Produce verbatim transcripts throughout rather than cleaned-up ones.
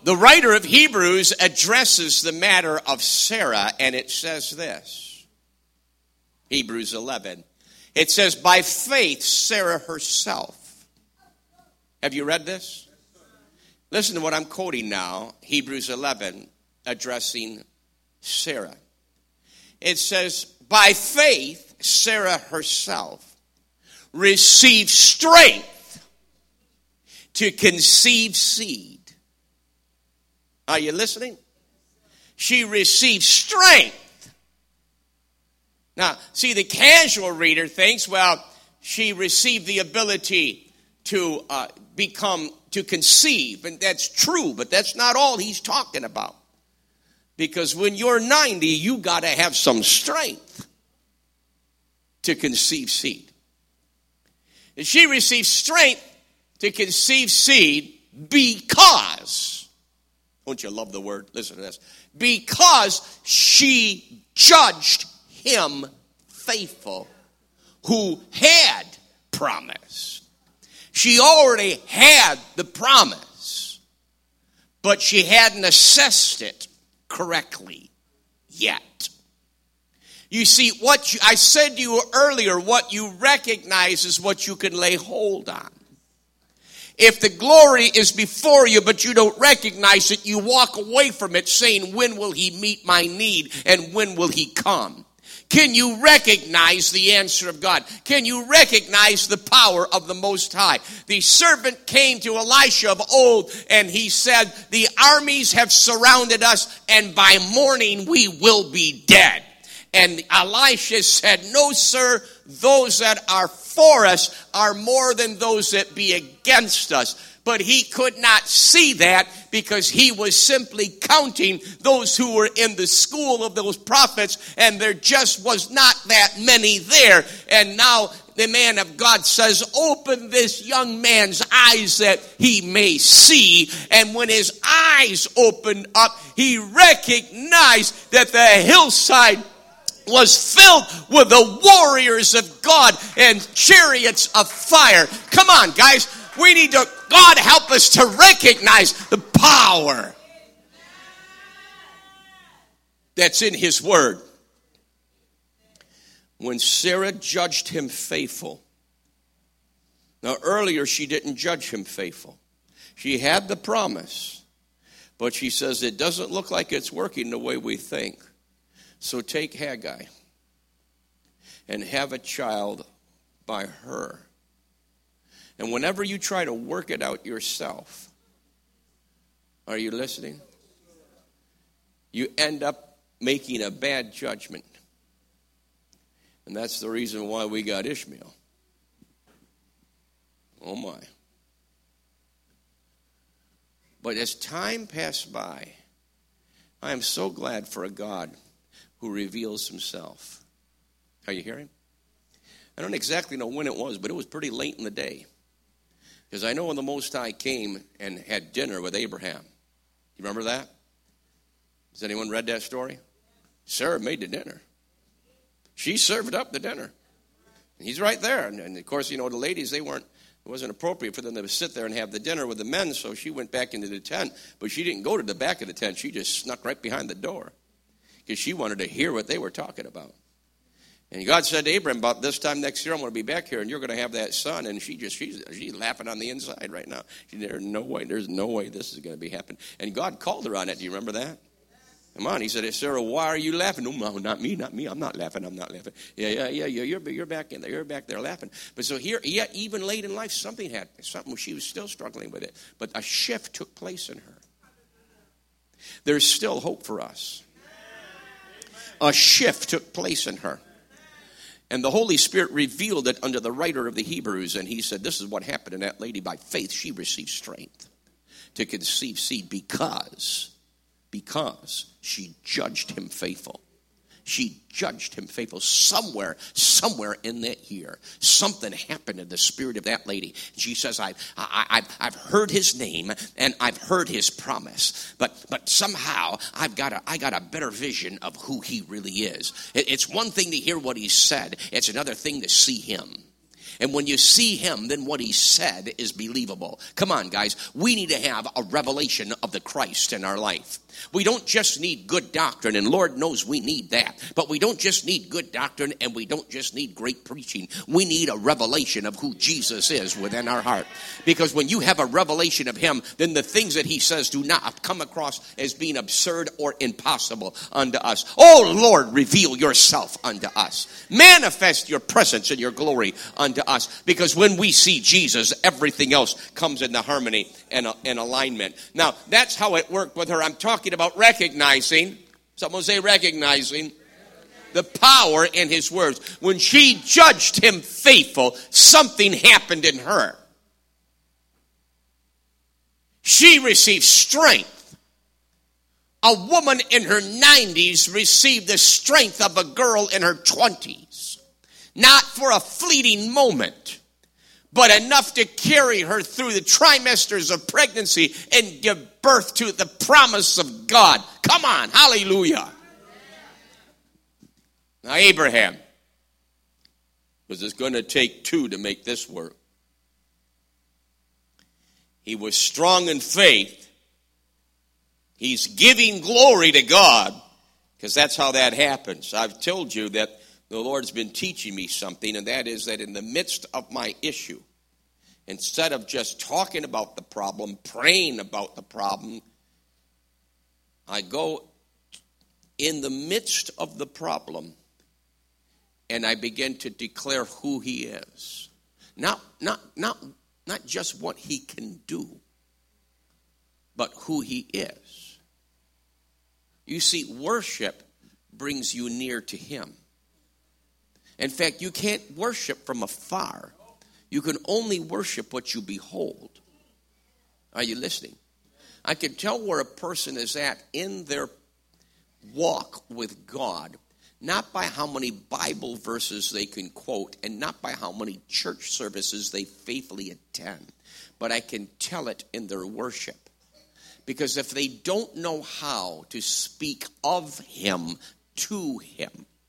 the writer of Hebrews addresses the matter of Sarah, and it says this. Hebrews eleven. It says, by faith, Sarah herself. Have you read this? Listen to what I'm quoting now. Hebrews eleven, addressing Sarah. It says, by faith, Sarah herself received strength to conceive seed. Are you listening? She received strength. Now, see, the casual reader thinks, well, she received the ability to uh, become, to conceive. And that's true, but that's not all he's talking about. Because when you're ninety, you got to have some strength to conceive seed. And she received strength to conceive seed because, don't you love the word? Listen to this. Because she judged him faithful who had promised. She already had the promise, but she hadn't assessed it correctly yet. You see, what you, I said to you earlier, what you recognize is what you can lay hold on. If the glory is before you, but you don't recognize it, you walk away from it saying, when will he meet my need and when will he come? Can you recognize the answer of God? Can you recognize the power of the Most High? The servant came to Elisha of old and he said, the armies have surrounded us and by morning we will be dead. And Elisha said, no, sir, those that are for us are more than those that be against us. But he could not see that because he was simply counting those who were in the school of those prophets, and there just was not that many there. And now the man of God says, open this young man's eyes that he may see. And when his eyes opened up, he recognized that the hillside was filled with the warriors of God and chariots of fire. Come on, guys. We need to, God help us to recognize the power that's in his word. When Sarah judged him faithful. Now earlier she didn't judge him faithful. She had the promise, but she says it doesn't look like it's working the way we think. So take Haggai and have a child by her. And whenever you try to work it out yourself, are you listening? You end up making a bad judgment. And that's the reason why we got Ishmael. Oh my. But as time passed by, I am so glad for a God who reveals himself. Are you hearing? I don't exactly know when it was, but it was pretty late in the day. Because I know when the Most High came and had dinner with Abraham. You remember that? Has anyone read that story? Sarah made the dinner. She served up the dinner. And he's right there. And, and of course, you know, the ladies, they weren't, it wasn't appropriate for them to sit there and have the dinner with the men, so she went back into the tent. But she didn't go to the back of the tent. She just snuck right behind the door. Because she wanted to hear what they were talking about. And God said to Abraham, about this time next year, I'm going to be back here, and you're going to have that son. And she just, she's, she's laughing on the inside right now. She, there's no way, there's no way this is going to be happening. And God called her on it. Do you remember that? Come on. He said, hey, Sarah, why are you laughing? No, no, not me, not me. I'm not laughing. I'm not laughing. Yeah, yeah, yeah, yeah. You're, you're back in there. You're back there laughing. But so here, yeah, even late in life, something happened. Something, she was still struggling with it. But a shift took place in her. There's still hope for us. A shift took place in her. And the Holy Spirit revealed it unto the writer of the Hebrews. And he said, this is what happened in that lady. By faith, she received strength to conceive seed because, because she judged him faithful. She judged him faithful. Somewhere, somewhere in that year, something happened in the spirit of that lady. She says, I've, I, I've, I've heard his name and I've heard his promise, but, but somehow I've got a, I got a better vision of who he really is. It, it's one thing to hear what he said. It's another thing to see him. And when you see him, then what he said is believable. Come on, guys. We need to have a revelation of the Christ in our life. We don't just need good doctrine, and Lord knows we need that. But we don't just need good doctrine, and we don't just need great preaching. We need a revelation of who Jesus is within our heart. Because when you have a revelation of him, then the things that he says do not come across as being absurd or impossible unto us. Oh, Lord, reveal yourself unto us. Manifest your presence and your glory unto us. Because when we see Jesus, everything else comes into harmony and, and alignment. Now, that's how it worked with her. I'm talking about recognizing, someone say recognizing, the power in his words. When she judged him faithful, something happened in her. She received strength. A woman in her nineties received the strength of a girl in her twenties. Not for a fleeting moment, but enough to carry her through the trimesters of pregnancy and give birth to the promise of God. Come on, hallelujah. Now Abraham, because it's going to take two to make this work. He was strong in faith. He's giving glory to God, because that's how that happens. I've told you that the Lord's been teaching me something, and that is that in the midst of my issue, instead of just talking about the problem, praying about the problem, I go in the midst of the problem and I begin to declare who he is. Not, not, not, not just what he can do, but who he is. You see, worship brings you near to him. In fact, you can't worship from afar. You can only worship what you behold. Are you listening? I can tell where a person is at in their walk with God, not by how many Bible verses they can quote and not by how many church services they faithfully attend, but I can tell it in their worship. Because if they don't know how to speak of him to him,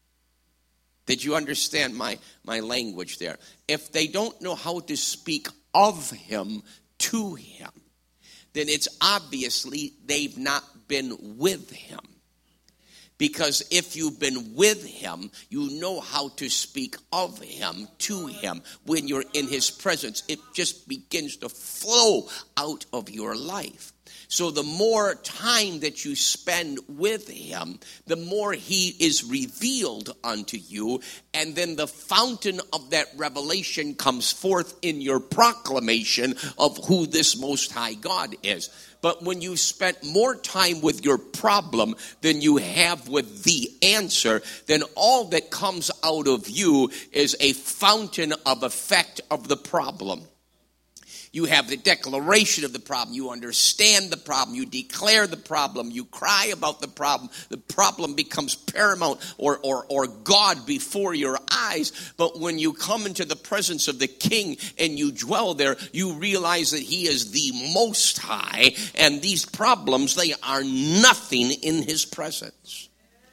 did you understand my, my language there? If they don't know how to speak of him to him, then it's obviously they've not been with him. Because if you've been with him, you know how to speak of him to him. When you're in his presence, it just begins to flow out of your life. So the more time that you spend with him, the more he is revealed unto you. And then the fountain of that revelation comes forth in your proclamation of who this Most High God is. But when you spent more time with your problem than you have with the answer, then all that comes out of you is a fountain of effect of the problem. You have the declaration of the problem. You understand the problem. You declare the problem. You cry about the problem. The problem becomes paramount or, or, or God before your eyes. But when you come into the presence of the King and you dwell there, you realize that he is the Most High. And these problems, they are nothing in his presence.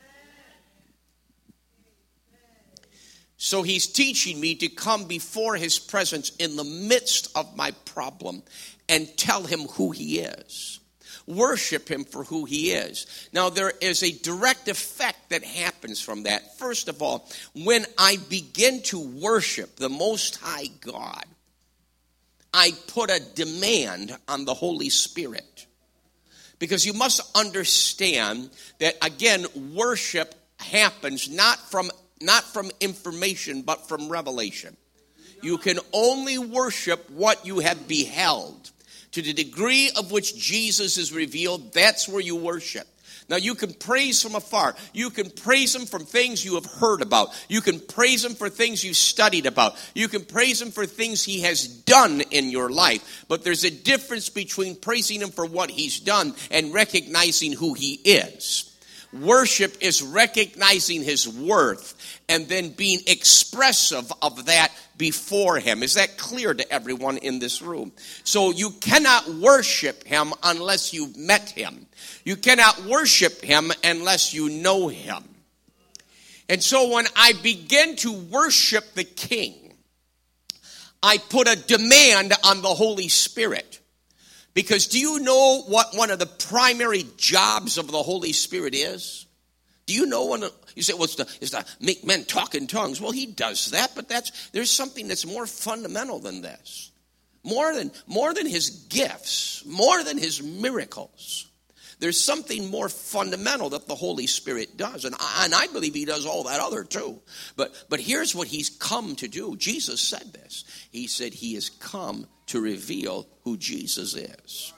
So he's teaching me to come before his presence in the midst of my problem and tell him who he is. Worship him for who he is. Now, there is a direct effect that happens from that. First of all, when I begin to worship the Most High God, I put a demand on the Holy Spirit. Because you must understand that, again, worship happens not from Not from information, but from revelation. You can only worship what you have beheld. To the degree of which Jesus is revealed, that's where you worship. Now, you can praise from afar. You can praise him from things you have heard about. You can praise him for things you studied about. You can praise him for things he has done in your life. But there's a difference between praising him for what he's done and recognizing who he is. Worship is recognizing his worth and then being expressive of that before him. Is that clear to everyone in this room? So you cannot worship him unless you've met him. You cannot worship him unless you know him. And so when I begin to worship the King, I put a demand on the Holy Spirit. Because do you know what one of the primary jobs of the Holy Spirit is? Do you know one of, you say, well, it's to, it's to make men talk in tongues. Well, he does that, but that's there's something that's more fundamental than this. More than, more than his gifts, more than his miracles. There's something more fundamental that the Holy Spirit does. And I, and I believe he does all that other too. But, but here's what he's come to do. Jesus said this. He said he has come to reveal who Jesus is.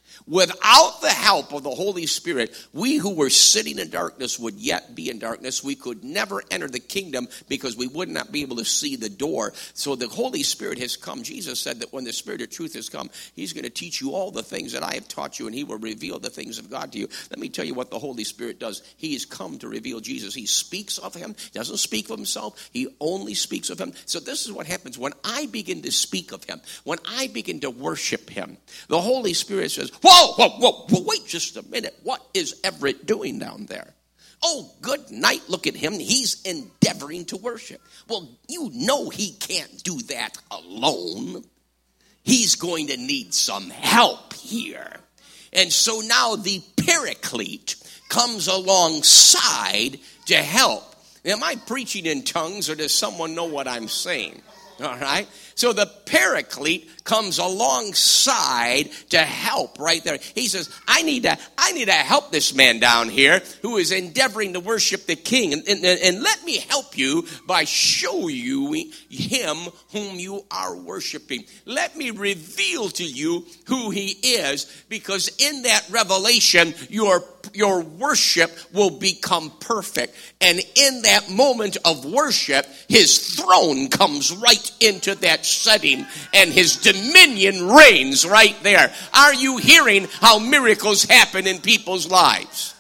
Without the help of the Holy Spirit, we who were sitting in darkness would yet be in darkness. We could never enter the kingdom because we would not be able to see the door. So the Holy Spirit has come. Jesus said that when the Spirit of truth has come, he's going to teach you all the things that I have taught you, and he will reveal the things of God to you. Let me tell you what the Holy Spirit does. He has come to reveal Jesus. He speaks of him. He doesn't speak of himself. He only speaks of him. So this is what happens when I begin to speak of him, when I begin to worship him. The Holy Spirit says, whoa! Whoa, whoa, whoa, whoa, wait just a minute. What is Everett doing down there? Oh, good night. Look at him. He's endeavoring to worship. Well, you know he can't do that alone. He's going to need some help here. And so now the Paraclete comes alongside to help. Am I preaching in tongues, or does someone know what I'm saying? All right. So the Paraclete comes alongside to help right there. He says, I need to, I need to help this man down here who is endeavoring to worship the King. And, and, and let me help you by showing you him whom you are worshiping. Let me reveal to you who he is, because in that revelation, your, your worship will become perfect. And in that moment of worship, his throne comes right into that setting, and his dominion reigns right there. Are you hearing how miracles happen in people's lives?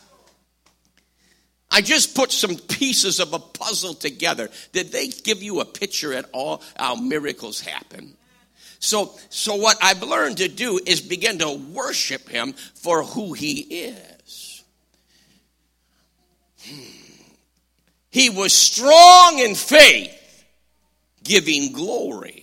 I just put some pieces of a puzzle together. Did they give you a picture at all how miracles happen? So, so what I've learned to do is begin to worship him for who he is. He was strong in faith, giving glory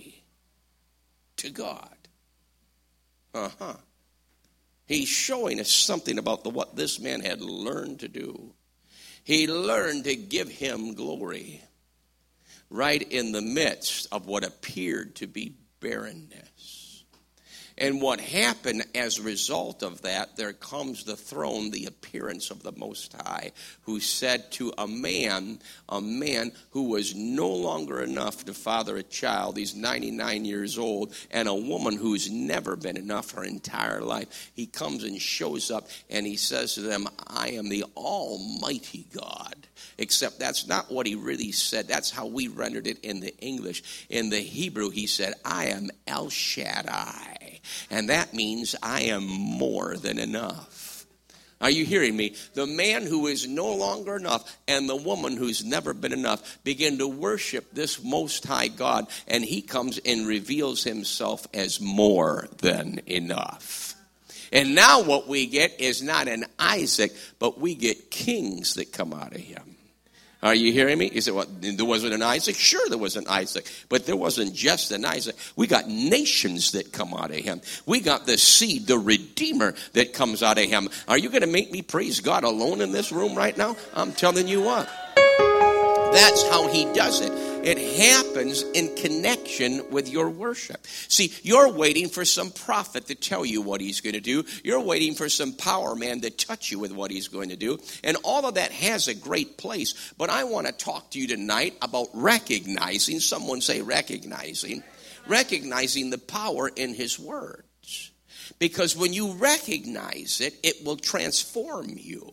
to God. Uh-huh. He's showing us something about the, what this man had learned to do. He learned to give him glory right in the midst of what appeared to be barrenness. And what happened as a result of that, there comes the throne, the appearance of the Most High, who said to a man, a man who was no longer enough to father a child, he's ninety-nine years old, and a woman who's never been enough her entire life, he comes and shows up and he says to them, I am the Almighty God. Except that's not what he really said. That's how we rendered it in the English. In the Hebrew, he said, I am El Shaddai. And that means I am more than enough. Are you hearing me? The man who is no longer enough and the woman who's never been enough begin to worship this Most High God. And he comes and reveals himself as more than enough. And now what we get is not an Isaac, but we get kings that come out of him. Are you hearing me? You say, well, there wasn't an Isaac? Sure, there was an Isaac. But there wasn't just an Isaac. We got nations that come out of him. We got the seed, the Redeemer that comes out of him. Are you going to make me praise God alone in this room right now? I'm telling you what. That's how he does it. It happens in connection with your worship. See, you're waiting for some prophet to tell you what he's going to do. You're waiting for some power man to touch you with what he's going to do. And all of that has a great place. But I want to talk to you tonight about recognizing, someone say recognizing, recognizing the power in his words. Because when you recognize it, it will transform you.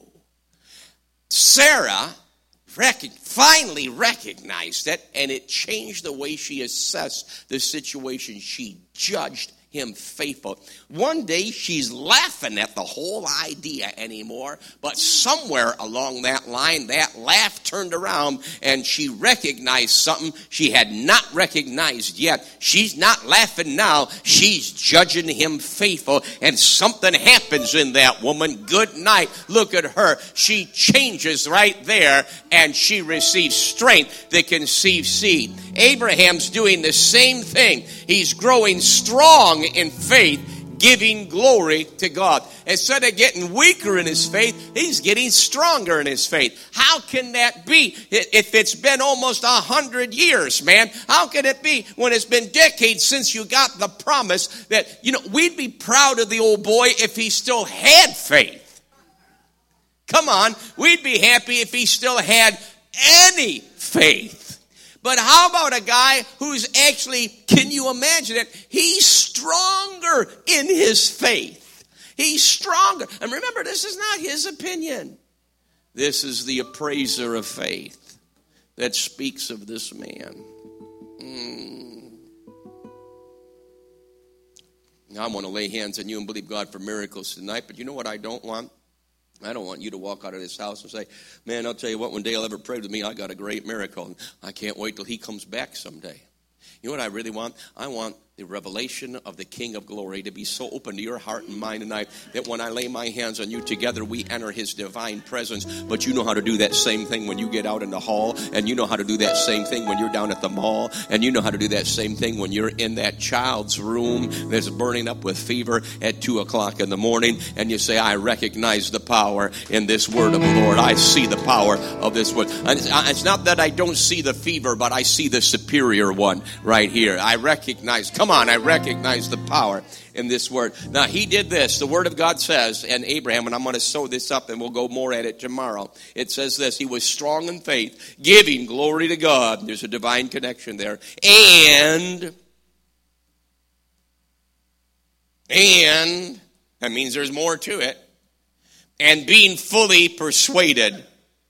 Sarah Rec- finally recognized it, and it changed the way she assessed the situation. She judged him faithful. One day she's laughing at the whole idea anymore, but somewhere along that line, that laugh turned around and she recognized something she had not recognized yet. She's not laughing now. She's judging him faithful, and something happens in that woman. Good night. Look at her. She changes right there, and she receives strength that conceives seed. Abraham's doing the same thing. He's growing strong in faith, giving glory to God. Instead of getting weaker in his faith, he's getting stronger in his faith. How can that be if it's been almost a hundred years, man? How can it be when it's been decades since you got the promise that, you know, we'd be proud of the old boy if he still had faith. Come on, we'd be happy if he still had any faith. But how about a guy who's actually, can you imagine it? He's stronger in his faith. He's stronger. And remember, this is not his opinion. This is the appraiser of faith that speaks of this man. Mm. Now, I want to lay hands on you and believe God for miracles tonight, but you know what I don't want? I don't want you to walk out of this house and say, man, I'll tell you what, when Dale ever prayed with me, I got a great miracle. And I can't wait till he comes back someday. You know what I really want? I want the revelation of the King of Glory to be so open to your heart and mind tonight that when I lay my hands on you together, we enter his divine presence. But you know how to do that same thing when you get out in the hall, and you know how to do that same thing when you're down at the mall, and you know how to do that same thing when you're in that child's room that's burning up with fever at two o'clock in the morning, and you say, I recognize the power in this word of the Lord. I see the power of this word. And it's not that I don't see the fever, but I see the superior one right here. I recognize, come on, I recognize the power in this word. Now, he did this. The word of God says, and Abraham, and I'm going to sew this up and we'll go more at it tomorrow. It says this, he was strong in faith, giving glory to God. There's a divine connection there. And, and, that means there's more to it. And being fully persuaded.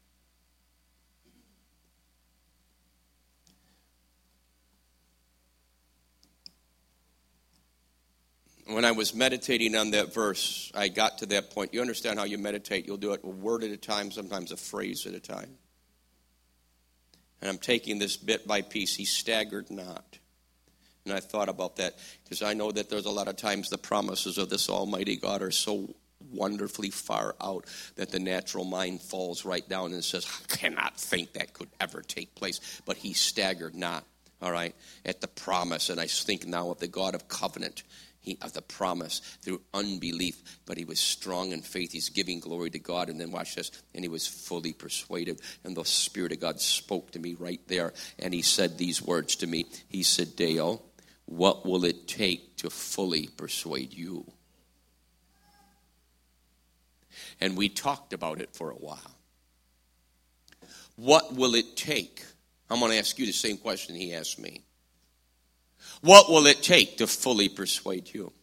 When I was meditating on that verse, I got to that point. You understand how you meditate. You'll do it a word at a time, sometimes a phrase at a time. And I'm taking this bit by piece. He staggered not. And I thought about that because I know that there's a lot of times the promises of this almighty God are so wonderfully far out that the natural mind falls right down and says, I cannot think that could ever take place. But he staggered not, all right, at the promise. And I think now of the God of covenant. He, of the promise through unbelief, but he was strong in faith. He's giving glory to God. And then watch this. And he was fully persuaded. And the Spirit of God spoke to me right there. And he said these words to me. He said, Dale, what will it take to fully persuade you? And we talked about it for a while. What will it take? I'm going to ask you the same question he asked me. What will it take to fully persuade you?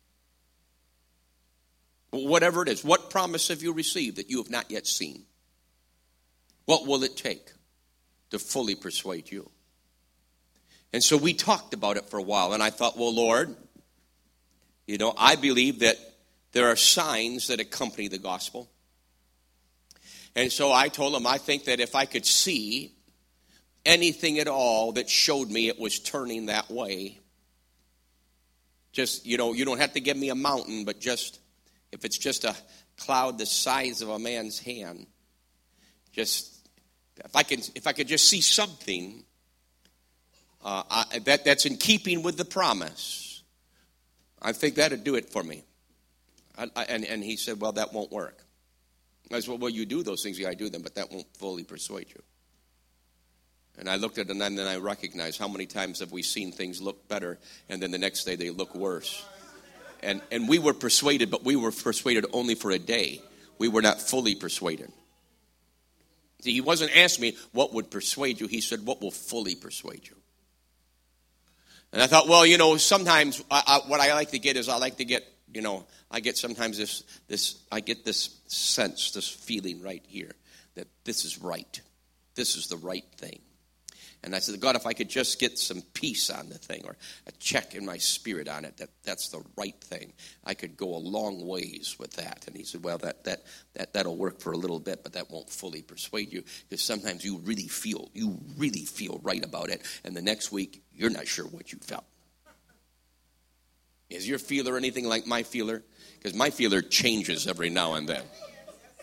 Whatever it is, what promise have you received that you have not yet seen? What will it take to fully persuade you? And so we talked about it for a while, and I thought, well, Lord, you know, I believe that there are signs that accompany the gospel. And so I told him, I think that if I could see anything at all that showed me it was turning that way. Just, you know, you don't have to give me a mountain, but just, if it's just a cloud the size of a man's hand, just, if I can, if I could just see something uh, I, that, that's in keeping with the promise, I think that'd do it for me. I, I, and, and he said, well, that won't work. I said, well, well, you do those things, yeah, I do them, but that won't fully persuade you. And I looked at it and then I recognized how many times have we seen things look better and then the next day they look worse. And and we were persuaded, but we were persuaded only for a day. We were not fully persuaded. See, he wasn't asking me what would persuade you. He said, what will fully persuade you? And I thought, well, you know, sometimes I, I, what I like to get is I like to get, you know, I get sometimes this, this, I get this sense, this feeling right here that this is right. This is the right thing. And I said, God, if I could just get some peace on the thing or a check in my spirit on it, that that's the right thing, I could go a long ways with that. And he said, well, that that that that'll work for a little bit, but that won't fully persuade you because sometimes you really feel, you really feel right about it. And the next week, you're not sure what you felt. Is your feeler anything like my feeler? Because my feeler changes every now and then.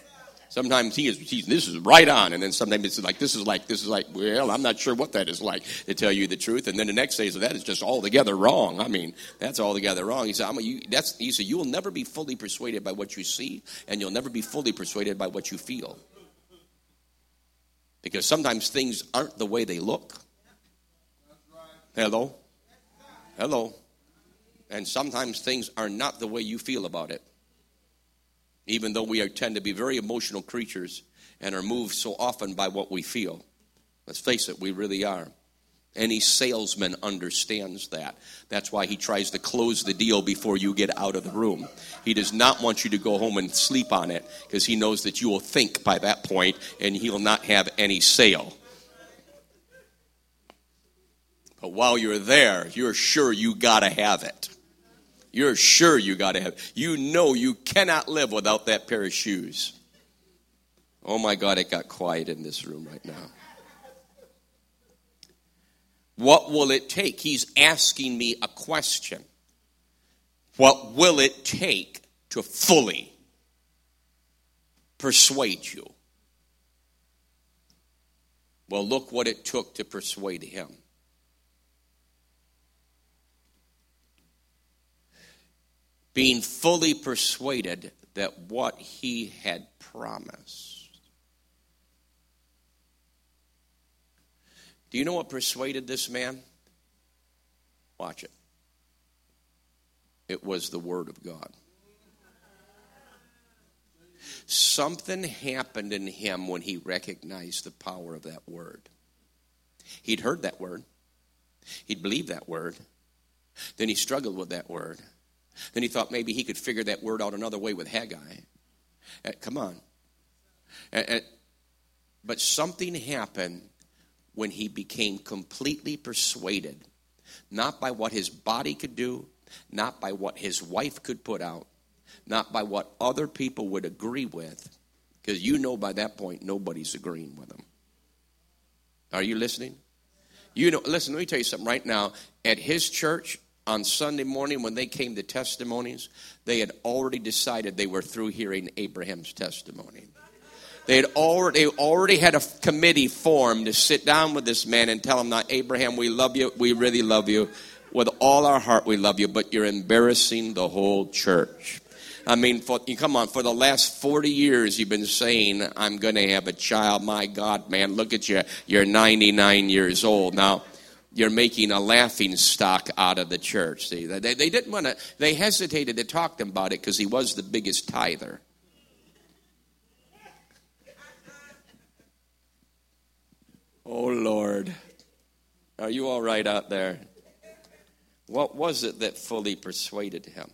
Sometimes he is, he's, this is right on, and then sometimes it's like, this is like, this is like, well, I'm not sure what that is like, to tell you the truth. And then the next day, so that is just altogether wrong. I mean, that's altogether wrong. He said, I'm a, you, that's, he said, you will never be fully persuaded by what you see, and you'll never be fully persuaded by what you feel. Because sometimes things aren't the way they look. Hello? Hello? And sometimes things are not the way you feel about it. Even though we are, tend to be very emotional creatures and are moved so often by what we feel. Let's face it, we really are. Any salesman understands that. That's why he tries to close the deal before you get out of the room. He does not want you to go home and sleep on it because he knows that you will think by that point and he will not have any sale. But while you're there, you're sure you got to have it. You're sure you got to have it. You know you cannot live without that pair of shoes. Oh my God, it got quiet in this room right now. What will it take? He's asking me a question. What will it take to fully persuade you? Well, look what it took to persuade him. Being fully persuaded that what he had promised. Do you know what persuaded this man? Watch it. It was the Word of God. Something happened in him when he recognized the power of that Word. He'd heard that Word. He'd believed that Word. Then he struggled with that Word. Then he thought maybe he could figure that word out another way with Haggai. Uh, come on. Uh, uh, but something happened when he became completely persuaded, not by what his body could do, not by what his wife could put out, not by what other people would agree with, because you know by that point nobody's agreeing with him. Are you listening? You know, listen, let me tell you something right now. At his church, on Sunday morning when they came to testimonies, they had already decided they were through hearing Abraham's testimony. They had already, they already had a committee formed to sit down with this man and tell him, now, Abraham, we love you. We really love you. With all our heart, we love you, but you're embarrassing the whole church. I mean, for, come on, for the last forty years, you've been saying, I'm going to have a child. My God, man, look at you. You're ninety-nine years old. Now, you're making a laughing stock out of the church. See, they, they didn't want to, they hesitated to talk to him about it because he was the biggest tither. Oh, Lord. Are you all right out there? What was it that fully persuaded him?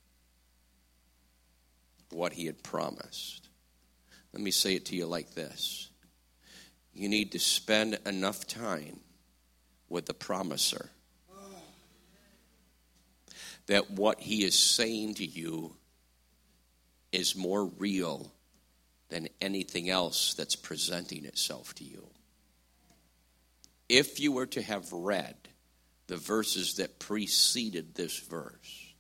What he had promised. Let me say it to you like this. You need to spend enough time with the promiser that what he is saying to you is more real than anything else that's presenting itself to you. If you were to have read the verses that preceded this verse,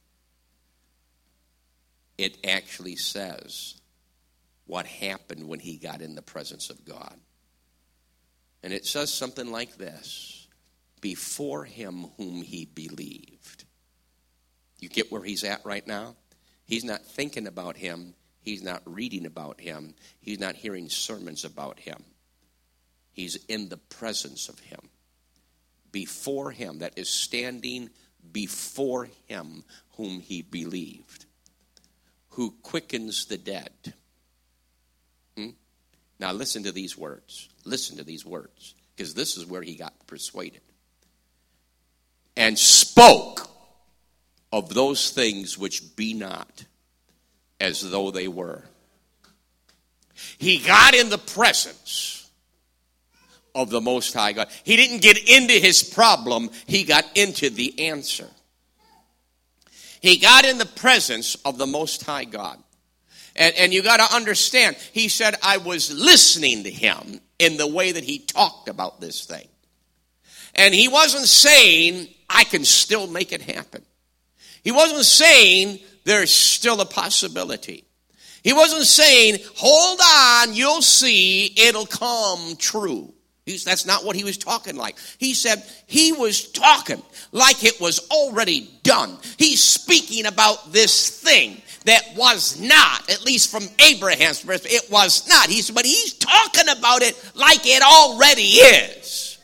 it actually says what happened when he got in the presence of God. And it says something like this: before him whom he believed. You get where he's at right now? He's not thinking about him. He's not reading about him. He's not hearing sermons about him. He's in the presence of him. Before him, that is standing before him whom he believed. Who quickens the dead. Hmm? Now listen to these words. Listen to these words. Because this is where he got persuaded. And spoke of those things which be not as though they were. He got in the presence of the Most High God. He didn't get into his problem. He got into the answer. He got in the presence of the Most High God. And, and you got to understand, he said, I was listening to him in the way that he talked about this thing. And he wasn't saying, I can still make it happen. He wasn't saying, there's still a possibility. He wasn't saying, hold on, you'll see, it'll come true. He's, that's not what he was talking like. He said he was talking like it was already done. He's speaking about this thing that was not, at least from Abraham's perspective, it was not. He's, but he's talking about it like it already is.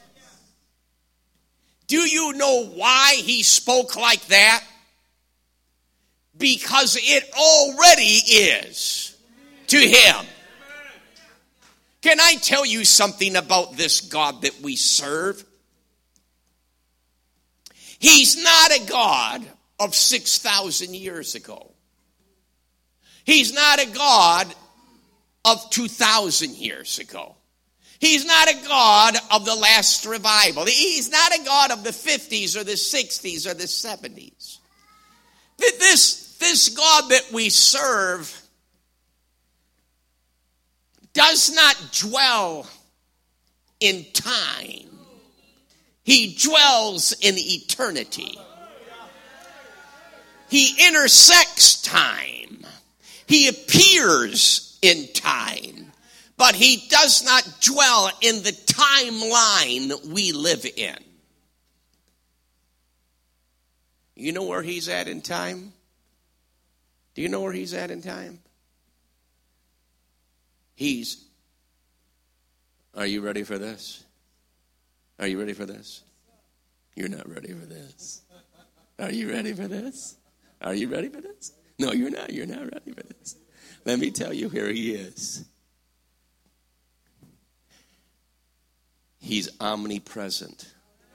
Do you know why he spoke like that? Because it already is to him. Can I tell you something about this God that we serve? He's not a God of six thousand years ago. He's not a God of two thousand years ago. He's not a God of the last revival. He's not a God of the fifties or the sixties or the seventies. This, this God that we serve does not dwell in time. He dwells in eternity. He intersects time. He appears in time. But he does not dwell in the timeline we live in. You know where he's at in time? Do you know where he's at in time? He's, are you ready for this? Are you ready for this? You're not ready for this. Are you ready for this? Are you ready for this? No, you're not. You're not ready for this. Let me tell you where he is. He's omnipresent.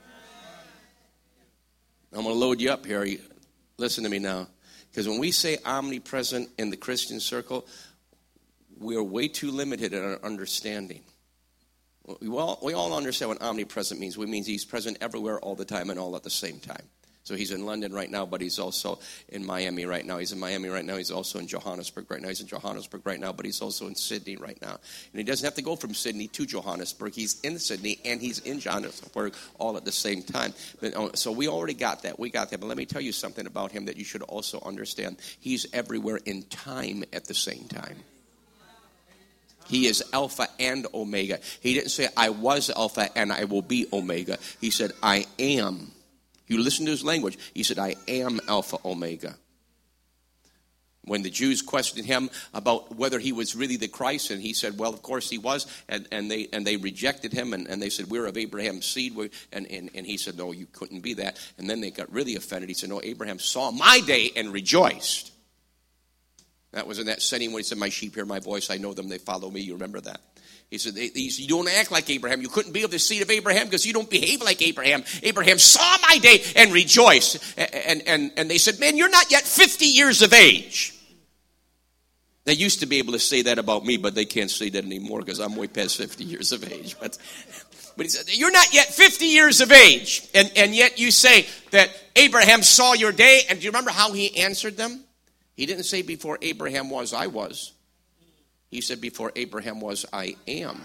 I'm going to load you up here. Listen to me now. Because when we say omnipresent in the Christian circle, we are way too limited in our understanding. We all, we all understand what omnipresent means. It means he's present everywhere all the time and all at the same time. So he's in London right now, but he's also in Miami right now. He's in Miami right now. He's also in Johannesburg right now. He's in Johannesburg right now, but he's also in Sydney right now. And he doesn't have to go from Sydney to Johannesburg. He's in Sydney and he's in Johannesburg all at the same time. But, so we already got that. We got that. But let me tell you something about him that you should also understand. He's everywhere in time at the same time. He is Alpha and Omega. He didn't say, I was Alpha and I will be Omega. He said, I am. You listen to his language. He said, I am Alpha Omega. When the Jews questioned him about whether he was really the Christ, and he said, well, of course he was, and, and they and they rejected him, and, and they said, we're of Abraham's seed, and, and, and he said, no, you couldn't be that. And then they got really offended. He said, no, Abraham saw my day and rejoiced. That was in that setting when he said, my sheep hear my voice, I know them, they follow me. You remember that? He said, he said, you don't act like Abraham. You couldn't be of the seed of Abraham because you don't behave like Abraham. Abraham saw my day and rejoiced. And, and, and they said, man, you're not yet fifty years of age. They used to be able to say that about me, but they can't say that anymore because I'm way past fifty years of age. But, but he said, you're not yet fifty years of age. And, and yet you say that Abraham saw your day. And do you remember how he answered them? He didn't say before Abraham was, I was. He said before Abraham was, I am.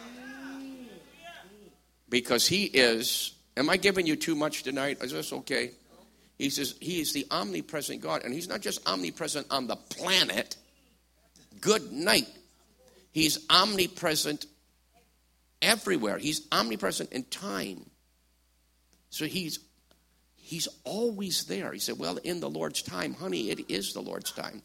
Because he is, am I giving you too much tonight? Is this okay? He says he is the omnipresent God. And he's not just omnipresent on the planet. Good night. He's omnipresent everywhere. He's omnipresent in time. So he's He's always there. He said, well, in the Lord's time, honey, it is the Lord's time.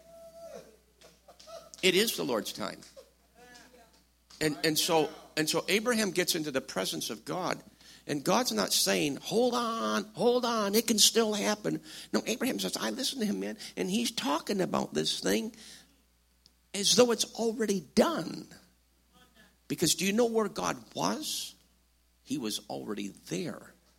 It is the Lord's time. And and so and so Abraham gets into the presence of God. And God's not saying, hold on, hold on, it can still happen. No, Abraham says, I listen to him, man. And he's talking about this thing as though it's already done. Because do you know where God was? He was already there.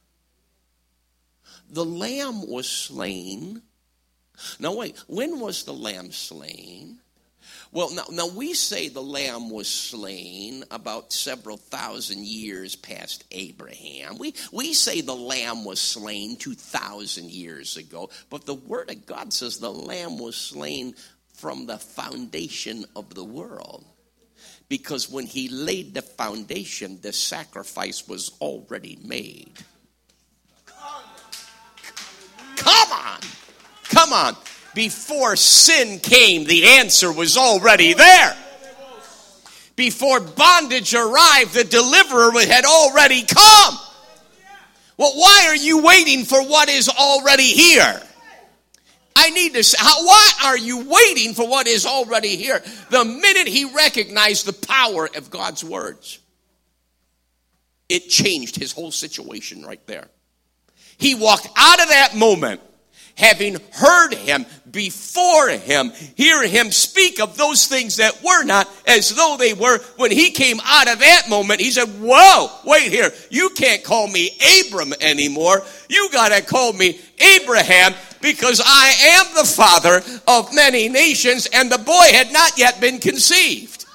The lamb was slain. Now wait, when was the lamb slain? Well, now, now we say the lamb was slain about several thousand years past Abraham. We, we say the lamb was slain two thousand years ago. But the Word of God says the lamb was slain from the foundation of the world. Because when he laid the foundation, the sacrifice was already made. Come on. Come on. Before sin came, the answer was already there. Before bondage arrived, the deliverer had already come. Well, why are you waiting for what is already here? I need to say, how, why are you waiting for what is already here? The minute he recognized the power of God's words, it changed his whole situation right there. He walked out of that moment having heard him, before him, hear him speak of those things that were not as though they were. When he came out of that moment, he said, whoa, wait here. You can't call me Abram anymore. You got to call me Abraham, because I am the father of many nations, and the boy had not yet been conceived.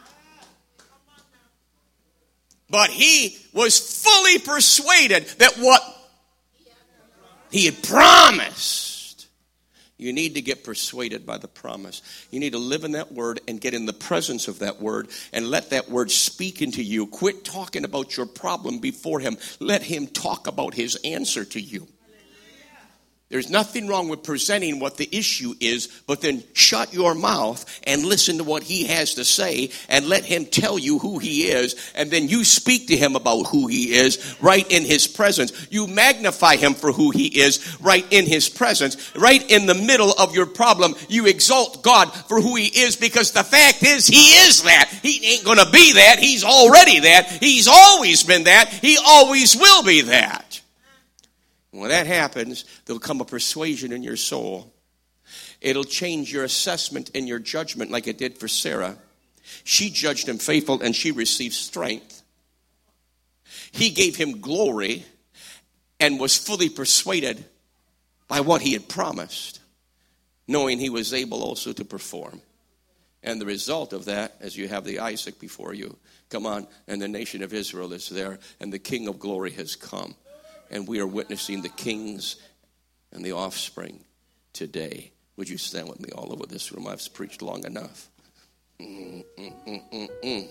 But he was fully persuaded that what he had promised. You need to get persuaded by the promise. You need to live in that word and get in the presence of that word and let that word speak into you. Quit talking about your problem before him. Let him talk about his answer to you. There's nothing wrong with presenting what the issue is, but then shut your mouth and listen to what he has to say and let him tell you who he is. And then you speak to him about who he is right in his presence. You magnify him for who he is right in his presence. Right in the middle of your problem, you exalt God for who he is, because the fact is he is that. He ain't going to be that. He's already that. He's always been that. He always will be that. When that happens, there'll come a persuasion in your soul. It'll change your assessment and your judgment like it did for Sarah. She judged him faithful and she received strength. He gave him glory and was fully persuaded by what he had promised, knowing he was able also to perform. And the result of that, as you have the Isaac before you, come on, and the nation of Israel is there, and the King of glory has come. And we are witnessing the kings and the offspring today. Would you stand with me all over this room? I've preached long enough. Mm, mm, mm, mm, mm.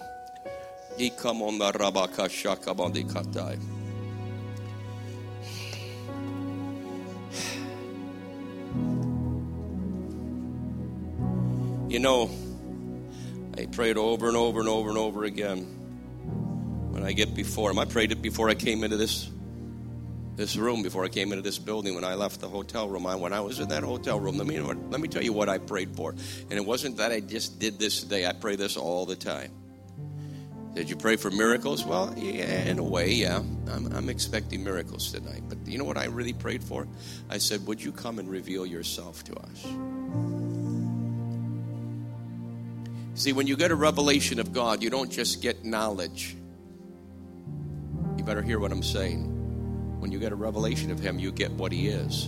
You know, I prayed over and over and over and over again when I get before him. I prayed it before I came into this This room, before I came into this building, when I left the hotel room. I, when I was in that hotel room, let me, let me tell you what I prayed for. And it wasn't that I just did this today. I pray this all the time. Did you pray for miracles? Well, yeah, in a way, yeah. I'm, I'm expecting miracles tonight. But you know what I really prayed for? I said, would you come and reveal yourself to us? See, when you get a revelation of God, you don't just get knowledge. You better hear what I'm saying. When you get a revelation of him, you get what he is.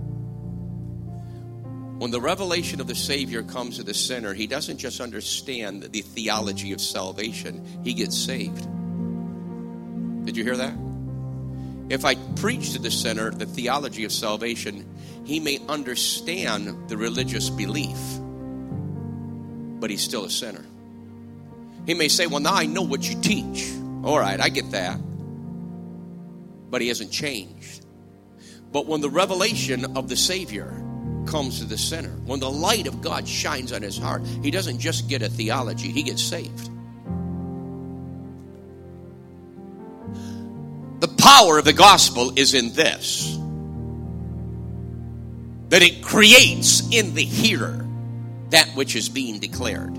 When the revelation of the Savior comes to the sinner, he doesn't just understand the theology of salvation. He gets saved. Did you hear that? If I preach to the sinner the theology of salvation, he may understand the religious belief, but he's still a sinner. He may say, well, now I know what you teach. All right, I get that. But he hasn't changed. But when the revelation of the Savior comes to the sinner, when the light of God shines on his heart, he doesn't just get a theology, he gets saved. The power of the gospel is in this, that it creates in the hearer that which is being declared.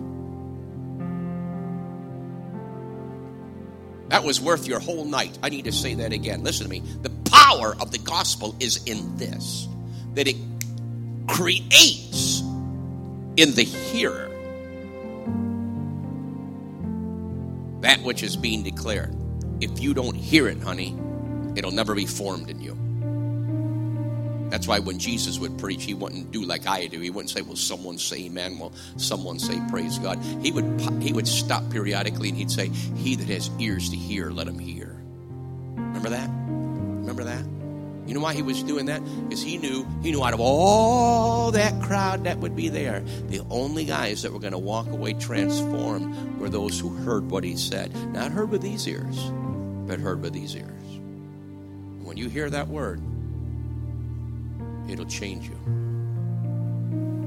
That was worth your whole night. I need to say that again. Listen to me. The power of the gospel is in this, that it creates in the hearer that which is being declared. If you don't hear it, honey, it'll never be formed in you. That's why when Jesus would preach, he wouldn't do like I do. He wouldn't say, well, someone say amen. Well, someone say praise God. He would he would stop periodically and he'd say, he that has ears to hear, let him hear. Remember that? Remember that? You know why he was doing that? Because he knew, he knew out of all that crowd that would be there, the only guys that were going to walk away transformed were those who heard what he said. Not heard with these ears, but heard with these ears. When you hear that word, it'll change you.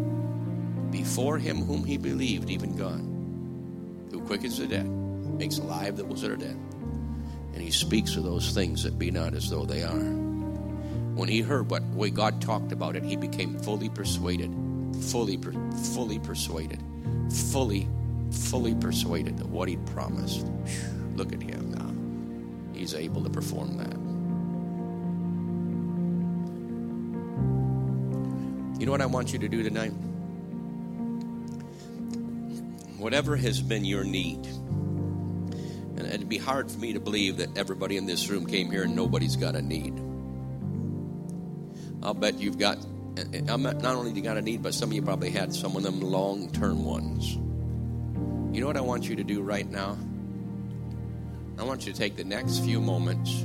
before him whom he believed, even God, who quickens the dead, makes alive those that are dead. And he speaks of those things that be not as though they are. When he heard what way God talked about it, he became fully persuaded, fully, fully persuaded, fully, fully persuaded of what he'd promised. Look at him now. He's able to perform that. You know what I want you to do tonight? Whatever has been your need, and it'd be hard for me to believe that everybody in this room came here and nobody's got a need. I'll bet you've got, not only you got a need, but some of you probably had some of them long-term ones. You know what I want you to do right now? I want you to take the next few moments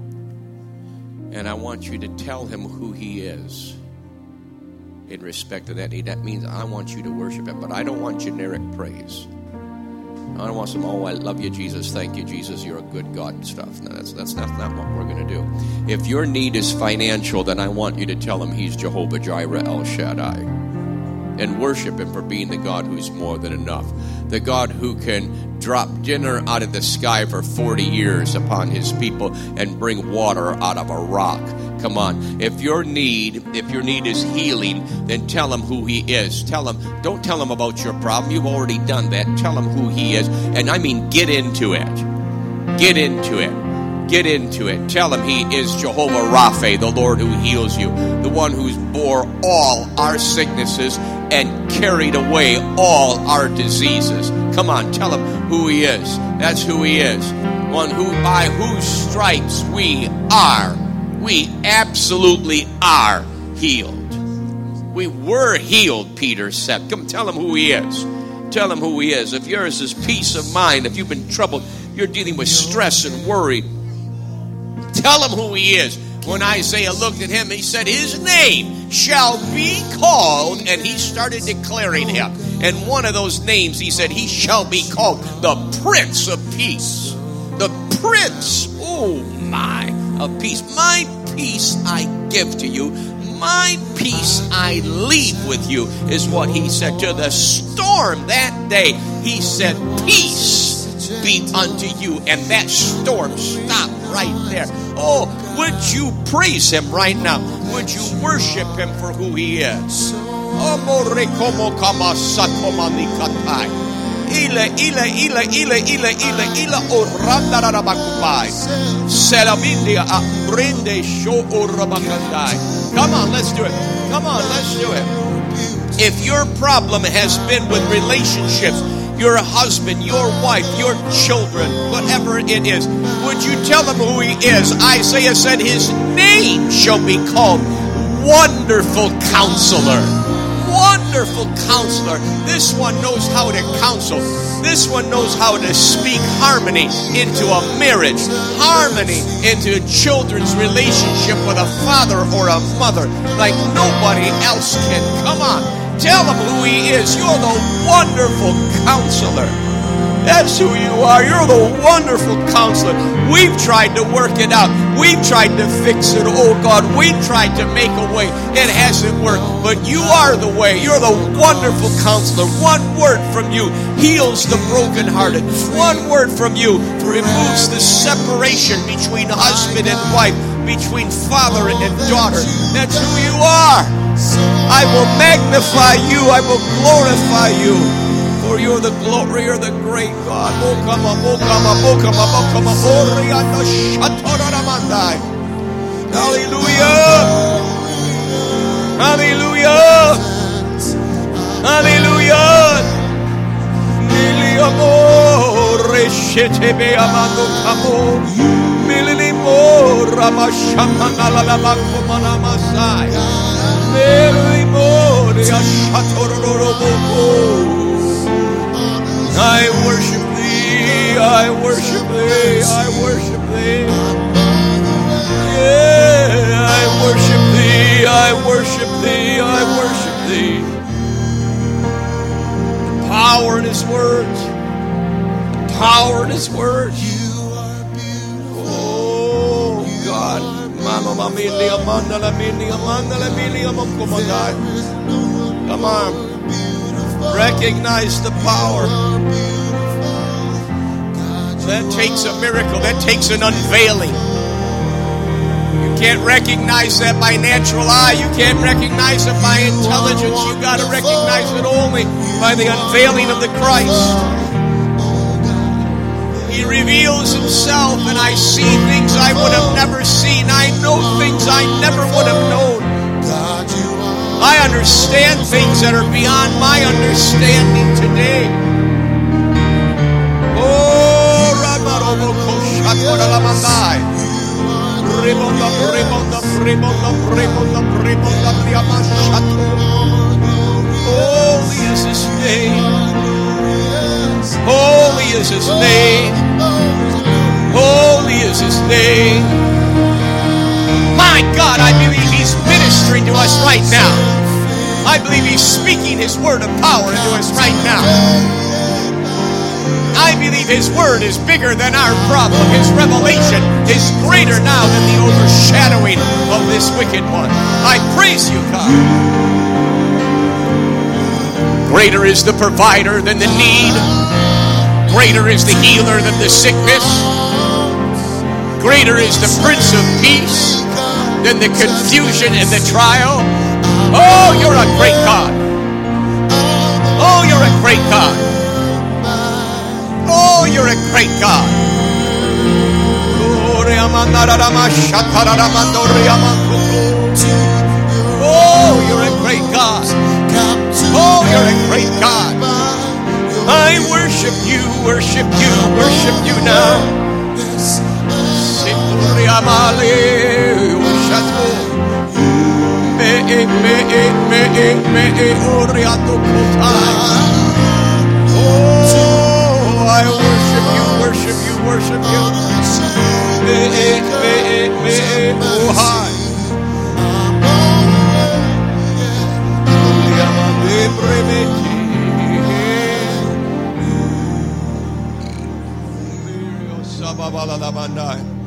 and I want you to tell him who he is in respect to that need. That means I want you to worship him, but I don't want generic praise. I don't want some, oh, I love you, Jesus, thank you, Jesus, you're a good God stuff. No, that's, that's, that's not what we're going to do. If your need is financial, then I want you to tell him he's Jehovah Jireh El Shaddai. And worship him for being the God who's more than enough. The God who can drop dinner out of the sky for forty years upon his people and bring water out of a rock. Come on. If your need, if your need is healing, then tell him who he is. Tell him, don't tell him about your problem. You've already done that. Tell him who he is. And I mean, get into it. Get into it. Get into it. Tell him he is Jehovah Rapha, the Lord who heals you, the one who's bore all our sicknesses and carried away all our diseases. Come on, tell him who he is. That's who he is. One who, by whose stripes we are. We absolutely are healed. We were healed, Peter said. Come tell him who he is. Tell him who he is. If yours is peace of mind, if you've been troubled, you're dealing with stress and worry, tell him who he is. When Isaiah looked at him, he said, his name shall be called, and he started declaring him. And one of those names, he said, he shall be called the Prince of Peace. The Prince, oh my, of peace. My peace I give to you. My peace I leave with you, is what he said to the storm that day. He said, peace be unto you. And that storm stopped right there. Oh, would you praise him right now? Would you worship him for who he is? Ila, ila, ila, ila, ila, ila, ila, oranda rarabakubai. Selamindia aprende sho orabakandai. Come on, let's do it. Come on, let's do it. If your problem has been with relationships, your husband, your wife, your children, whatever it is, would you tell him who he is? Isaiah said his name shall be called Wonderful Counselor. Wonderful Counselor. This one knows how to counsel. This one knows how to speak harmony into a marriage, harmony into a children's relationship with a father or a mother like nobody else can. Come on. Tell him who he is. You're the Wonderful Counselor. That's who you are. You're the Wonderful Counselor. We've tried to work it out. We've tried to fix it. Oh God, we've tried to make a way. It hasn't worked. But you are the way. You're the Wonderful Counselor. One word from you heals the brokenhearted. One word from you removes the separation between husband and wife, between father and daughter. That's who you are. I will magnify you. I will glorify you. For you're the glory, you're the great God. Hallelujah. Hallelujah. Hallelujah. I worship thee, I worship thee, I worship thee. Yeah, I worship thee, I worship thee, I worship thee. The power in his words, the power in his words. Oh God. Come on. Recognize the power. That takes a miracle. That takes an unveiling. You can't recognize that by natural eye. You can't recognize it by intelligence. You got to recognize it only by the unveiling of the Christ. He reveals himself, and I see things I would have never seen. I know things I never would have known. I understand things that are beyond my understanding today. Oh, Ramarobo Shatoralamandai. Ribonda, ribonda, ribonda, ribonda, ribonda, Riamashato. Holy is his name. Holy is his name. Holy is his name. My God, I believe he's ministering to us right now. I believe he's speaking his word of power into us right now. I believe his word is bigger than our problem. His revelation is greater now than the overshadowing of this wicked one. I praise you, God. Greater is the provider than the need. Greater is the healer than the sickness. Greater is the Prince of Peace than the confusion and the trial. Oh, you're a great God. Oh, you're a great God. Oh, you're a great God. Oh, you're a great God. Oh, you're a great God. I worship you, worship you, worship you now. Oh, I worship you, worship you, worship you. Oh, hi. Sabala la bandai.